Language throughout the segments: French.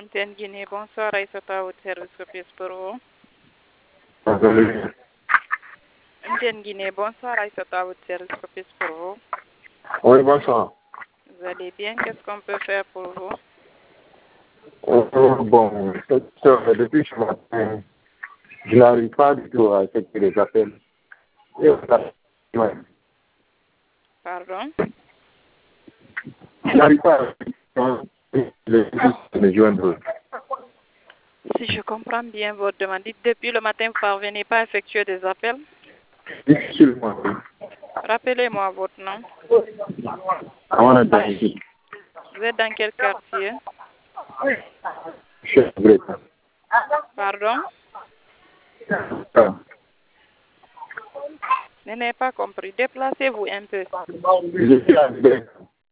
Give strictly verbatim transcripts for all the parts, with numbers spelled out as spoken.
M T N Guinée, bonsoir, Aïssata, votre service copies pour vous. M T N Guinée, bonsoir, Aïssata, votre service copies pour vous. Oui, bonsoir. Vous allez bien? Qu'est-ce qu'on peut faire pour vous? Euh, bon, cette heure, depuis ce matin, je n'arrive pas du tout à effectuer les appels. Et, ouais. Pardon? Je n'arrive pas à les me joindre. Si je comprends bien votre demande, dites depuis le matin, vous ne parvenez pas à effectuer des appels? Difficilement. Rappelez-moi votre nom. Avant d'arriver, Vous êtes dans quel quartier? je suis vrai. Pardon? Ah. Je n'ai pas compris. Déplacez-vous un peu. Je suis à Brest.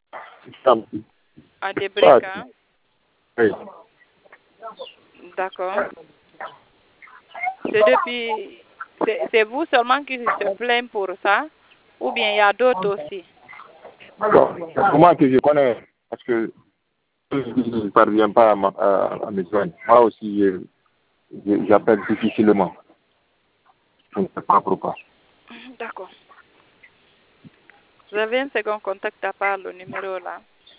À Debreka? Oui. D'accord. C'est depuis... C'est c'est vous seulement qui se plaignent pour ça? Ou bien il y a d'autres aussi? Bon, c'est moi que je connais, parce que je ne parviens pas à, ma- à, à me joindre. Moi aussi, je- je- j'appelle difficilement. Je ne sais pas pourquoi. D'accord. Vous avez un second contact à part le numéro là?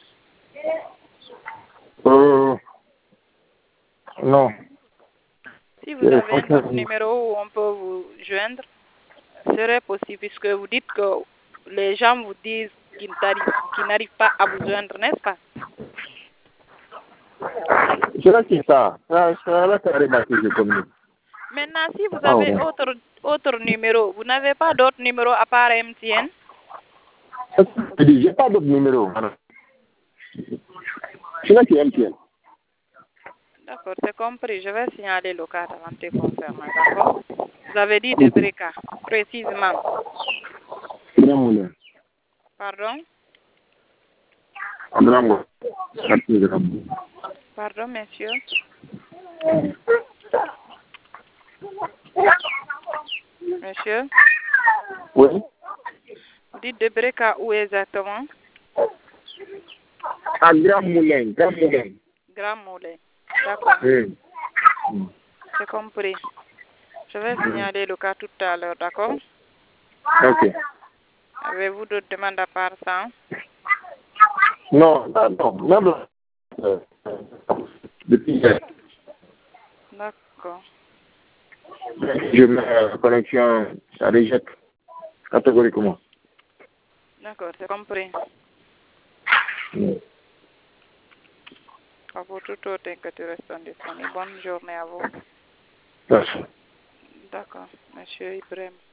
Euh, non. Si vous avez un autre numéro où on peut vous joindre, ce serait possible puisque vous dites que les gens vous disent qu'ils n'arrivent qu'ils n'arrivent pas à vous joindre, n'est-ce pas? C'est là que ça. C'est là carrément que je communique. Maintenant, si vous Ah, avez ouais. autre, autre numéro, vous n'avez pas d'autre numéro à part M T N? Je dis, j'ai pas d'autre numéro. madame. C'est là que M T N. D'accord, c'est compris. Je vais signaler le cas d'avancée concernant, d'accord? Vous avez dit de Breka, précisément. Grand Moulin. Pardon? Grand Moulin. Quartier Grand Moulin. Pardon, monsieur? Monsieur? Oui. Vous dites de Breka où exactement? À Grand Moulin. Grand Moulin. Grand Moulin. D'accord, Oui. c'est compris. Je vais signaler le cas tout à l'heure, d'accord? Ok. Avez-vous d'autres demandes à part ça? Non, non, non. Même euh, depuis hier, D'accord. je mets la connexion, ça rejette catégoriquement. D'accord, c'est compris. Mm. À vous tout autre que tu restes disponible. Bonne journée à vous. Merci. D'accord, monsieur Ibrahim.